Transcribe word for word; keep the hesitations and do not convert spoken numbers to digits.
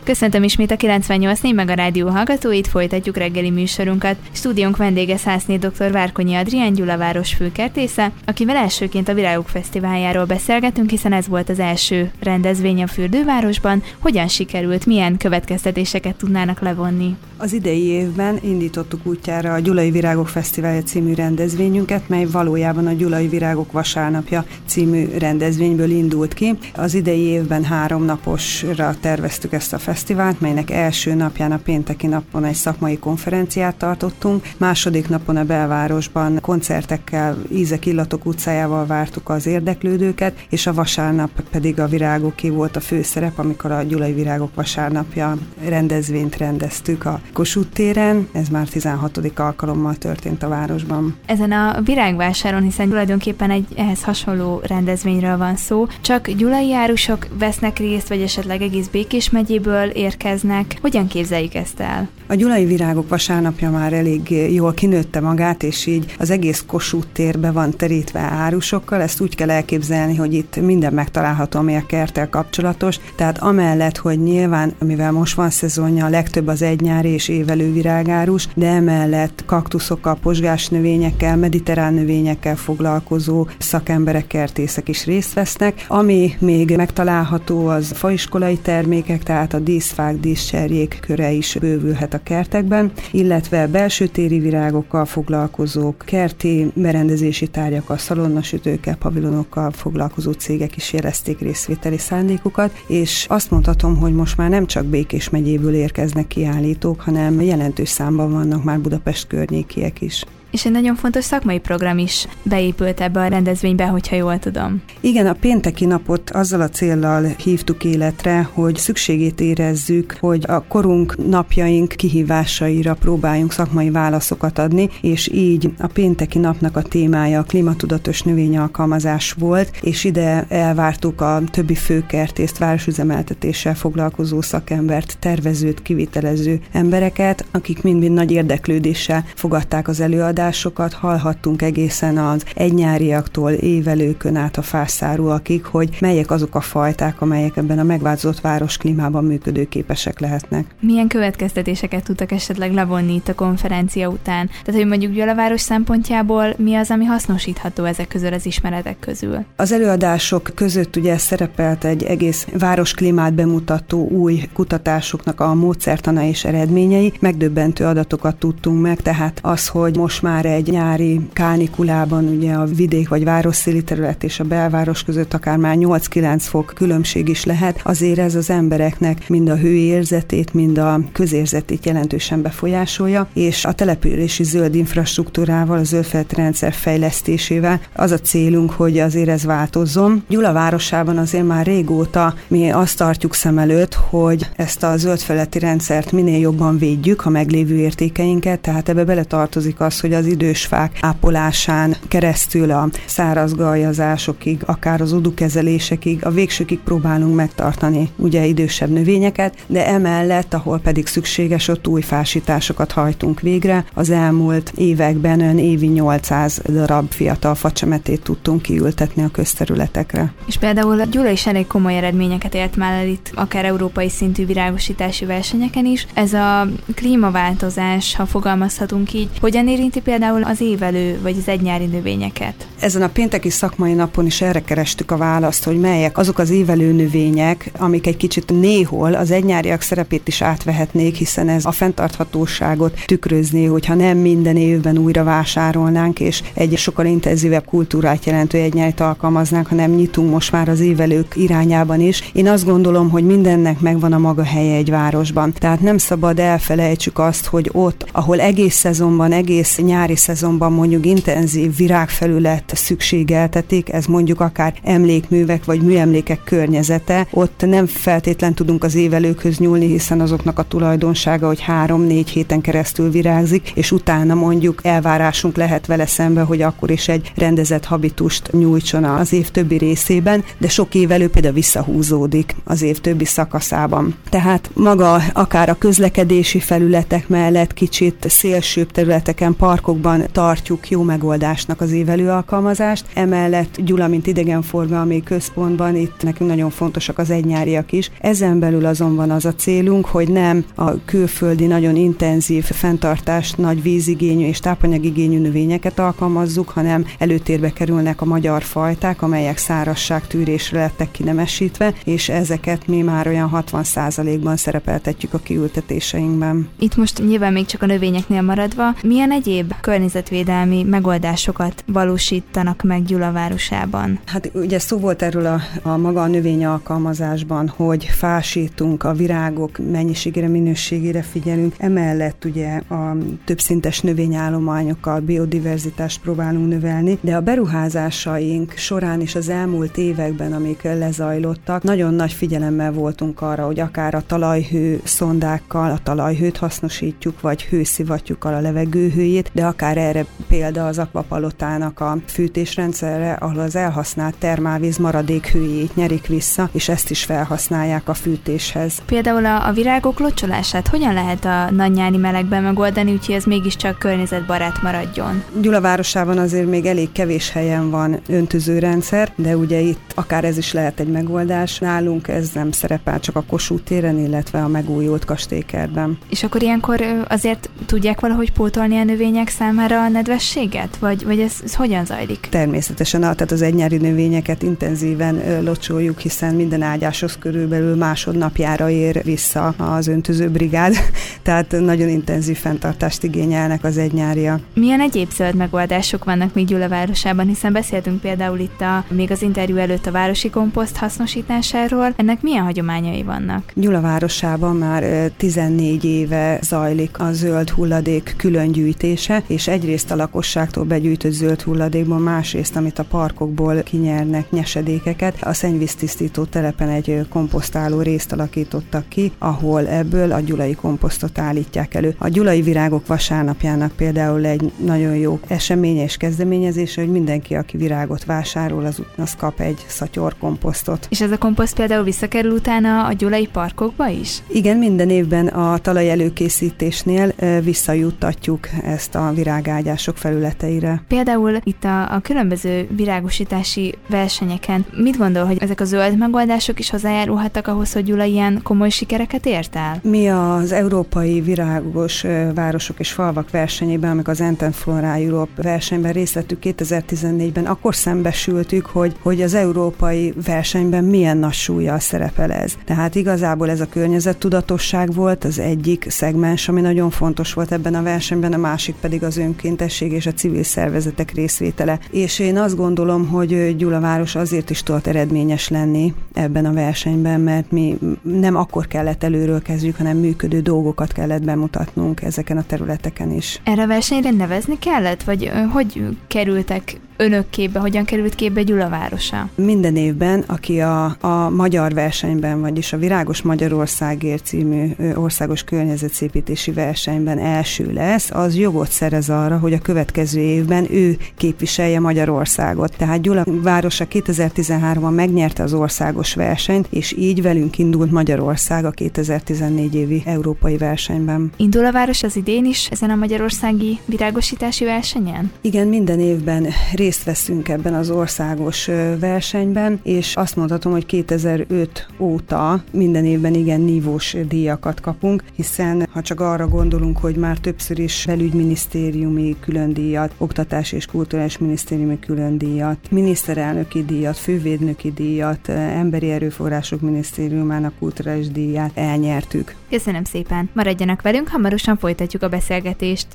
Köszöntöm ismét a kilencvennyolc négy meg a rádió hallgatóit, folytatjuk reggeli műsorunkat. Stúdiónk vendége Szászné dr. Várkonyi Adrián, Gyula város főkertésze, akivel elsőként a Virágok Fesztiváljáról beszélgetünk, hiszen ez volt az első rendezvény a fürdővárosban. Hogyan sikerült, milyen következtetéseket tudnának levonni? Az idei évben indítottuk útjára a Gyulai Virágok Fesztiválja című rendezvényünket, mely valójában a Gyulai Virágok Vasárnapja című rendezvényből indult ki. Az idei évben három naposra terveztük ezt a fesztivált, melynek első napján, a pénteki napon egy szakmai konferenciát tartottunk, második napon a belvárosban koncertekkel, Ízek Illatok utcájával vártuk az érdeklődőket, és a vasárnap pedig a Virágoké volt a főszerep, amikor a Gyulai Virágok Vasárnapja rendezvényt rendeztük a Kossuth téren. Ez már tizenhatodik alkalommal történt a városban. Ezen a virágvásáron, hiszen tulajdonképpen egy ehhez hasonló rendezvényről van szó, csak gyulai árusok vesznek részt, vagy esetleg egész Békés megyéből érkeznek. Hogyan képzeljük ezt el? A Gyulai Virágok Vasárnapja már elég jól kinőtte magát, és így az egész Kossuth térbe van terítve árusokkal. Ezt úgy kell elképzelni, hogy itt minden megtalálható, ami a kerttel kapcsolatos. Tehát amellett, hogy nyilván, mivel most van szezonja, a legtöbb az egynyári és évelő virágárus, de emellett kaktuszokkal, pozsgás növényekkel, mediterrán növényekkel foglalkozó szakemberek, kertészek is részt vesznek. Ami még megtalálható, az faiskolai termékek, tehát a díszfák, díszcserjék köre is bővülhet a kertekben, illetve belsőtéri virágokkal foglalkozók, kerti berendezési tárgyakkal, szalonnasütőkkel, pavilonokkal foglalkozó cégek is jelezték részvételi szándékukat, és azt mondhatom, hogy most már nem csak Békés megyéből érkeznek kiállítók, hanem jelentős számban vannak már Budapest környékiek is. És egy nagyon fontos szakmai program is beépült ebbe a rendezvénybe, hogyha jól tudom. Igen, a pénteki napot azzal a céllal hívtuk életre, hogy szükségét érezzük, hogy a korunk, napjaink kihívásaira próbáljunk szakmai válaszokat adni, és így a pénteki napnak a témája a klímatudatos növényalkalmazás volt, és ide elvártuk a többi főkertészt, városüzemeltetéssel foglalkozó szakembert, tervezőt, kivitelező embereket, akik mind-mind nagy érdeklődéssel fogadták az előadást. Sokat hallhattunk egészen az egynyáriaktól évelőkön át a fászárúakig, hogy melyek azok a fajták, amelyek ebben a megváltozott városklímában működőképesek lehetnek. Milyen következtetéseket tudtak esetleg levonni itt a konferencia után? Tehát, hogy mondjuk Gyulaváros szempontjából mi az, ami hasznosítható ezek közül, az ismeretek közül? Az előadások között ugye szerepelt egy egész városklímát bemutató új kutatásoknak a módszertana és eredményei. Megdöbbentő adatokat tudtunk meg, tehát az, hogy most már egy nyári kánikulában ugye a vidék vagy városszéli terület és a belváros között akár már nyolc-kilenc fok különbség is lehet, azért ez az embereknek mind a hőérzetét, mind a közérzetét jelentősen befolyásolja, és a települési zöld infrastruktúrával, a zöldfelületi rendszer fejlesztésével az a célunk, hogy azért ez változzon. Gyula városában azért már régóta mi azt tartjuk szem előtt, hogy ezt a zöldfelületi rendszert minél jobban védjük, a meglévő értékeinket, tehát ebbe beletartozik az, hogy az idős fák ápolásán keresztül a száraz gajazásokig, akár az udukezelésekig, a végsőkig próbálunk megtartani ugye idősebb növényeket, de emellett, ahol pedig szükséges, ott új fásításokat hajtunk végre. Az elmúlt években olyan évi nyolcszáz darab fiatal facsemetét tudtunk kiültetni a közterületekre. És például a Gyula is elég komoly eredményeket ért már el itt, akár európai szintű virágosítási versenyeken is. Ez a klímaváltozás, ha fogalmazhatunk így, hogyan érinti például az évelő vagy az egynyári növényeket? Ezen a pénteki szakmai napon is erre kerestük a választ, hogy melyek azok az évelő növények, amik egy kicsit néhol az egynyáriak szerepét is átvehetnék, hiszen ez a fenntarthatóságot tükrözné, hogyha nem minden évben újra vásárolnánk, és egy sokkal intenzívebb kultúrát jelentő egynyárit alkalmaznánk, hanem nyitunk most már az évelők irányában is. Én azt gondolom, hogy mindennek megvan a maga helye egy városban. Tehát nem szabad elfelejtsük azt, hogy ott, ahol egész szezonban, egész nyári szezonban mondjuk intenzív virágfelület szükségeltetik, ez mondjuk akár emlékművek vagy műemlékek környezete, ott nem feltétlen tudunk az évelőkhöz nyúlni, hiszen azoknak a tulajdonsága, hogy három-négy héten keresztül virágzik, és utána mondjuk elvárásunk lehet vele szembe, hogy akkor is egy rendezett habitust nyújtson az év többi részében, de sok évelő például visszahúzódik az év többi szakaszában. Tehát maga akár a közlekedési felületek mellett kicsit szélsőbb területeken, parkok parkokban tartjuk jó megoldásnak az évelő alkalmazást. Emellett Gyula, mint idegenforgalmi központban, itt nekünk nagyon fontosak az egynyáriak is. Ezen belül azonban az a célunk, hogy nem a külföldi, nagyon intenzív fenntartást, nagy vízigényű és tápanyagigényű növényeket alkalmazzuk, hanem előtérbe kerülnek a magyar fajták, amelyek szárazságtűrésre lettek kinemesítve, és ezeket mi már olyan hatvan százalékban szerepeltetjük a kiültetéseinkben. Itt most nyilván még csak a növényeknél maradva, milyen egyéb környezetvédelmi megoldásokat valósítanak meg Gyula városában? Hát ugye szó volt erről a, a maga a növény alkalmazásban, hogy fásítunk, a virágok mennyiségére, minőségére figyelünk. Emellett ugye a többszintes növényállományokkal biodiverzitást próbálunk növelni, de a beruházásaink során is az elmúlt években, amik lezajlottak, nagyon nagy figyelemmel voltunk arra, hogy akár a talajhő szondákkal a talajhőt hasznosítjuk, vagy hőszivattyúkkal a levegőhőjét, de akár erre példa az akvapalotának a fűtésrendszerre, ahol az elhasznált termálvíz maradék hőjét nyerik vissza, és ezt is felhasználják a fűtéshez. Például a, a virágok locsolását hogyan lehet a nagynyári melegben megoldani, úgyhogy ez mégiscsak környezetbarát maradjon? Gyula városában azért még elég kevés helyen van öntözőrendszer, de ugye itt akár ez is lehet egy megoldás. Nálunk ez nem szerepel, csak a Kossuth téren, illetve a megújult kastélykertben. És akkor ilyenkor azért tudják valahogy pótolni a növények számára a nedvességet? Vagy, vagy ez, ez hogyan zajlik? Természetesen, tehát az egynyári növényeket intenzíven locsoljuk, hiszen minden ágyáshoz körülbelül másodnapjára ér vissza az öntözőbrigád, tehát nagyon intenzív fenntartást igényelnek az egynyáriak. Milyen egyéb zöld megoldások vannak még Gyula városában, hiszen beszéltünk például itt a, még az interjú előtt a városi komposzt hasznosításáról. Ennek milyen hagyományai vannak? Gyula városában már tizennégy éve zajlik a zöld hulladék különgyűjtése, és egyrészt a lakosságtól begyűjtött zöld hulladékból, másrészt, amit a parkokból kinyernek nyesedékeket, a szennyvíztisztító telepen egy komposztáló részt alakítottak ki, ahol ebből a gyulai komposztot állítják elő. A gyulai virágok vasárnapjának például egy nagyon jó eseménye és kezdeményezése, hogy mindenki, aki virágot vásárol, az, az kap egy szatyor komposztot. És ez a komposzt például visszakerül utána a gyulai parkokba is? Igen, minden évben a talaj előkészítésnél visszajuttatjuk ezt a virágágyások felületeire. Például itt a, a különböző virágosítási versenyeken mit gondol, hogy ezek a zöld megoldások is hozzájárulhattak ahhoz, hogy Gyula ilyen komoly sikereket ért el? Mi az Európai Virágos Városok és Falvak versenyében, amikor az Ant and Flora Europe versenyben részt vettük kétezer-tizennégyben, akkor szembesültük, hogy, hogy az európai versenyben milyen nagy súllyal szerepel ez. Tehát igazából ez a környezettudatosság volt az egyik szegmens, ami nagyon fontos volt ebben a versenyben, a másik pedig az önkéntesség és a civil szervezetek részvétele. És én azt gondolom, hogy Gyula város azért is tudott eredményes lenni ebben a versenyben, mert mi nem akkor kellett előről kezdjük, hanem működő dolgokat kellett bemutatnunk ezeken a területeken is. Erre a versenyre nevezni kellett? Vagy hogy kerültek önök képbe, hogyan került képbe Gyula városa? Minden évben, aki a, a magyar versenyben, vagyis a Virágos Magyarországért című országos környezetszépítési versenyben első lesz, az jogot szerez arra, hogy a következő évben ő képviselje Magyarországot. Tehát Gyula városa kétezer-tizenháromban megnyerte az országos versenyt, és így velünk indult Magyarország a kétezer-tizennégy évi európai versenyben. Indul a város az idén is ezen a magyarországi virágosítási versenyen? Igen, minden évben részt veszünk ebben az országos versenyben, és azt mondhatom, hogy kétezer-öt óta minden évben igen nívós díjakat kapunk, hiszen ha csak arra gondolunk, hogy már többször is belügyminisztériumi különdíjat, oktatási és kulturális minisztériumi különdíjat, miniszterelnöki díjat, fővédnöki díjat, emberi erőforrások minisztériumának kulturális díját elnyertük. Köszönöm szépen! Maradjanak velünk, hamarosan folytatjuk a beszélgetést.